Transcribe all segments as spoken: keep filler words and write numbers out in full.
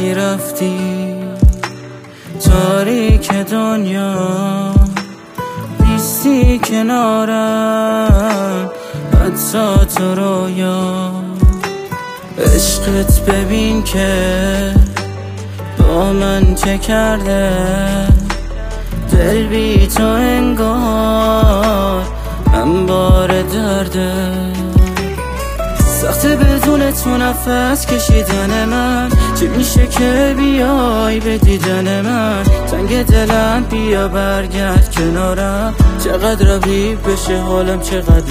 وقتی رفتی تاریک دنیا نیستی کنارم، حتی تو رویا عشقت ببین که با من چه کرده، دل بی تو انگار انبار درده. سخته بدون تو نفس کشیدن من، چی میشه که بیای به دیدن من؟ تنگ دلم بیا برگرد کنارم، چقدر روی بشه حالم چقدر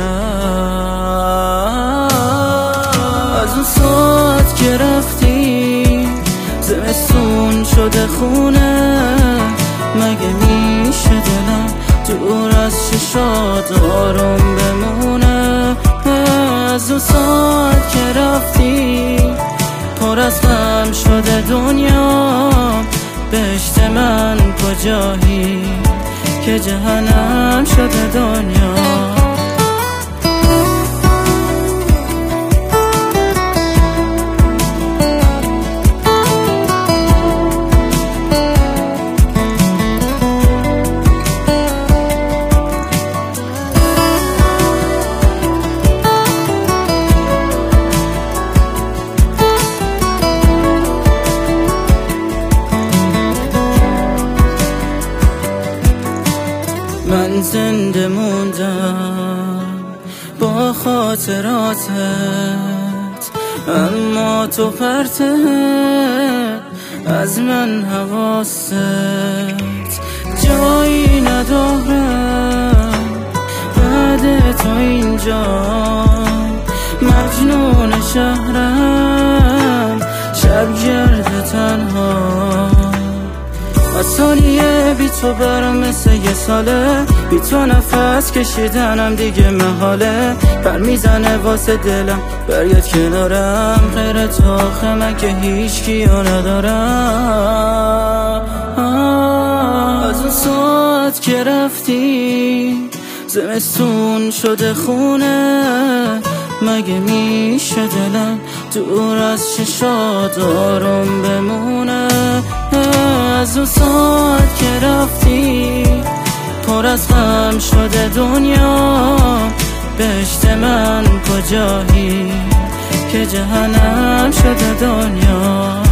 ببارم. از اون ساعت که رفتی زمستون شده خونه، مگه میشه دلم دور از چشات آروم بمونه؟ از اون ساعت که رفتی پر از غم شده دنیا، بهشت من کجایی که جهنم شده دنیا. من زنده موندم با خاطراتت، اما تو پرتت از من حواست جایی ندارم بعد تو اینجا. مجنون شهرم شبگرد تنها، از ثانیه بی تو برام مثل یه ساله، بی تو نفس کشیدنم دیگه محاله. پر میزنه واسه دلم بریاد کنارم، غیر تو آخه من که هیچ کیو ندارم. از اون ساعت که رفتی زمستون شده خونه، مگه میشه دلم دور از چشات آروم بمونه؟ از اون ساعت که رفتی پر از غم شده دنیا، بهشت من کجایی که جهنم شده دنیا.